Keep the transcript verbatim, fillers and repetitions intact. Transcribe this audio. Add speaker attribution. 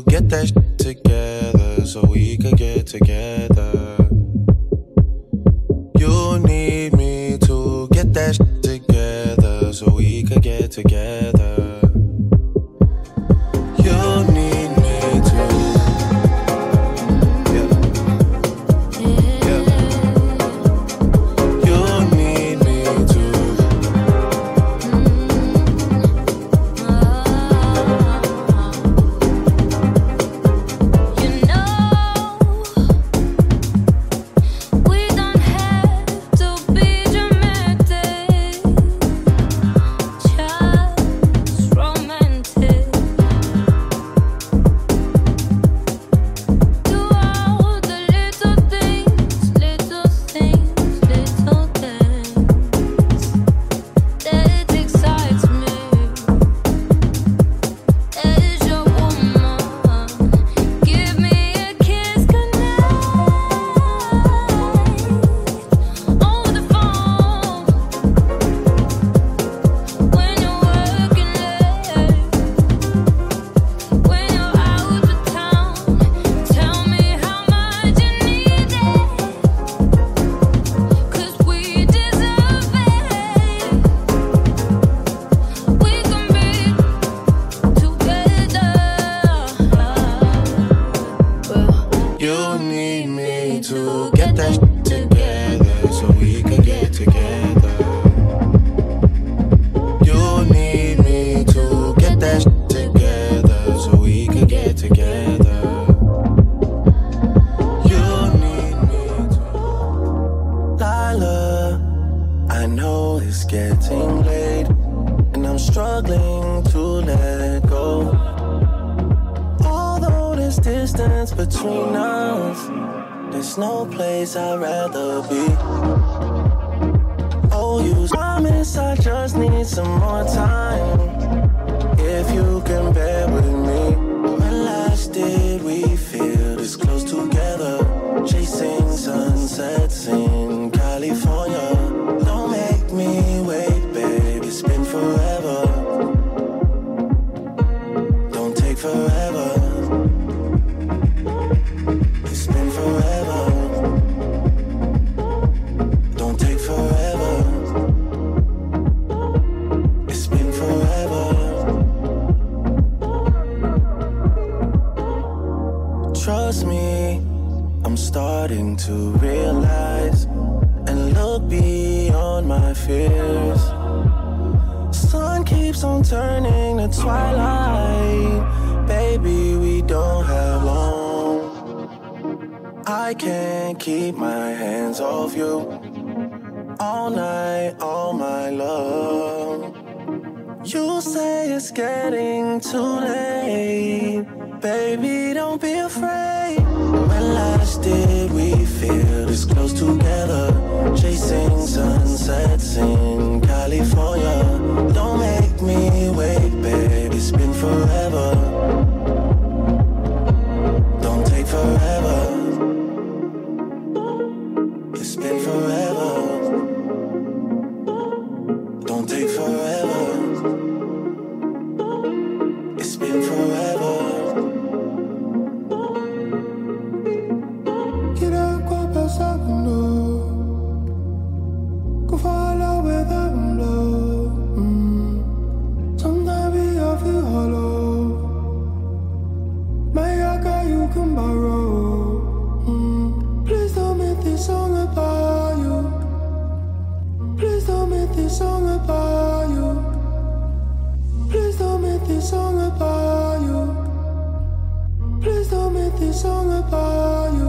Speaker 1: get that shit together so we could get together. You need me to get that shit together so we could get together. You need me to. Yeah. Yeah. You need me to.
Speaker 2: You know, we don't have to be dramatic, just romantic. Do all the little things, little things, little things that excites me. As your woman, give me a kiss goodnight on the phone when you're working late, when you're out of town. Tell me how much you need it, 'cause we deserve it. We can be together.
Speaker 1: You need me to get that shit together so we could get together. You need me to get that shit together so we could get together. You need me to. Lila, I know it's getting late and I'm struggling to let go. Although there's distance between us, there's no place I'd rather be. Oh, you promise I just need some more time. If you can bear with me. When last did we feel this close together? Chasing sunsets in California. Don't make me wait, babe, it's been forever. Don't take forever. It's been forever. Don't take forever. It's been forever. Trust me, I'm starting to realize and look beyond my fears. Sun keeps on turning to twilight. Baby, we don't have long. I can't keep my hands off you. All night, all my love. You say it's getting too late. Baby, don't be afraid. When last did we feel this close together? Chasing sunsets in California. Don't make me wait, babe, it's been forever. Don't take forever. It's been forever. Don't take forever. It's been forever.
Speaker 3: Quiero pasando, go follow where the blow. Sometimes we all feel hollow. My yaka you can borrow. Mm. Please don't make this song about you. Please don't make this song about you. Please don't make this song about you. Please don't make this song about you.